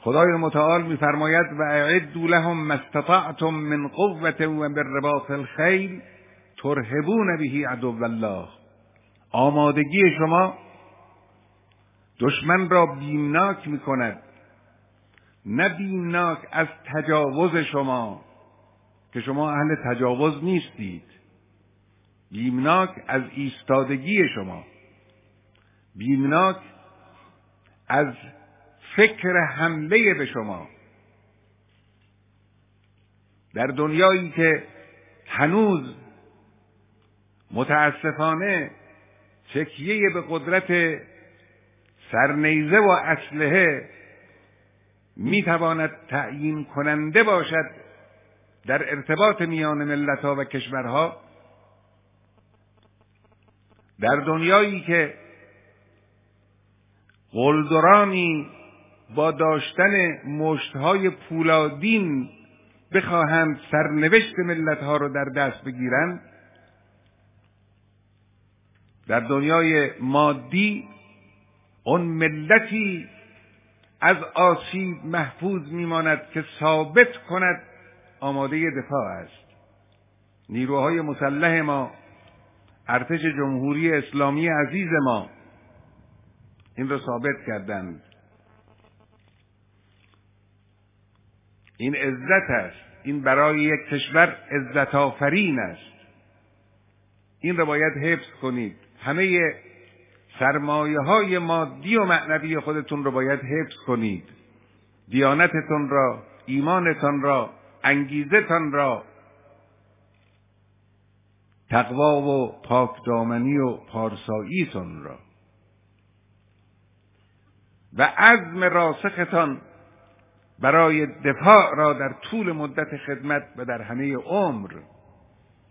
خدای متعال می‌فرماید و اعدوا لهم ما استطعتم من قوة و بالرباط الخیل ترهبون به عدو الله. آمادگی شما دشمن را بیمناک می‌کند، نه بیمناک از تجاوز شما که شما اهل تجاوز نیستید، بیمناک از ایستادگی شما، بیمناک از فکر حمله به شما. در دنیایی که هنوز متاسفانه تکیه به قدرت سرنیزه و اسلحه میتواند تعیین کننده باشد در ارتباط میان ملت‌ها و کشورها، در دنیایی که قلدرانی با داشتن مشت‌های پولادین بخواهند سرنوشت ملت‌ها رو در دست بگیرند، در دنیای مادی اون ملتی از آسیب محفوظ میماند که ثابت کند آماده دفاع است. نیروهای مسلح ما، ارتش جمهوری اسلامی عزیز ما این را ثابت کردند. این عزت است، این برای یک کشور عزت آفرین است. این را باید حفظ کنید. همه سرمایه‌های مادی و معنوی خودتون رو باید حفظ کنید. دیانتتون را، ایمانتون را، انگیزتون را، تقوا و پاکدامنی و پارساییتون را و عزم راسختان برای دفاع را در طول مدت خدمت و در همه عمر